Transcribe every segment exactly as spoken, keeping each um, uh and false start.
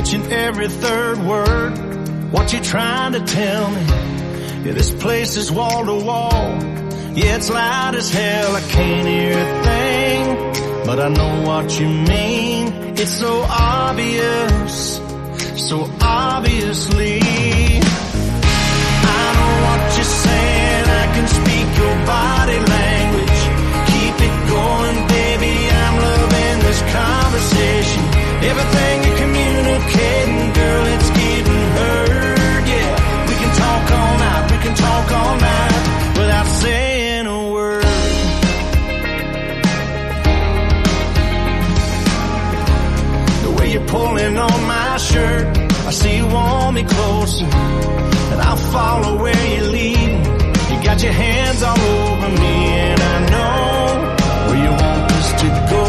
each and every third word. What you trying to tell me? Yeah, this place is wall to wall. Yeah, it's loud as hell, I can't hear a thing, but I know what you mean. It's so obvious, so obviously. I know what you're saying, I can speak your body language. Keep it going, baby, I'm loving this conversation. Everything you're communicating, girl, it's getting heard, yeah. We can talk all night, we can talk all night without saying a word. The way you're pulling on my shirt, I see you want me closer, and I'll follow where you're leading. You got your hands all over me, and I know where you want us to go.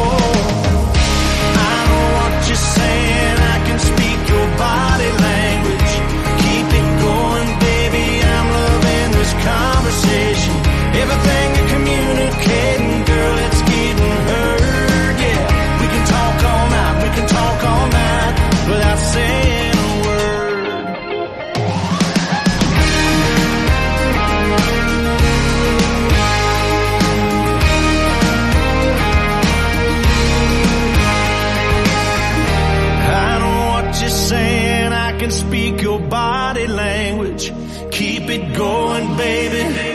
I know what you're saying, I can speak your body language. Keep it going, baby, I'm loving this conversation. Everything you're communicating, girl, it's getting heard, yeah. We can talk all night, we can talk all night without saying a word. I know what you're saying, I can speak your body language. Keep it going, baby.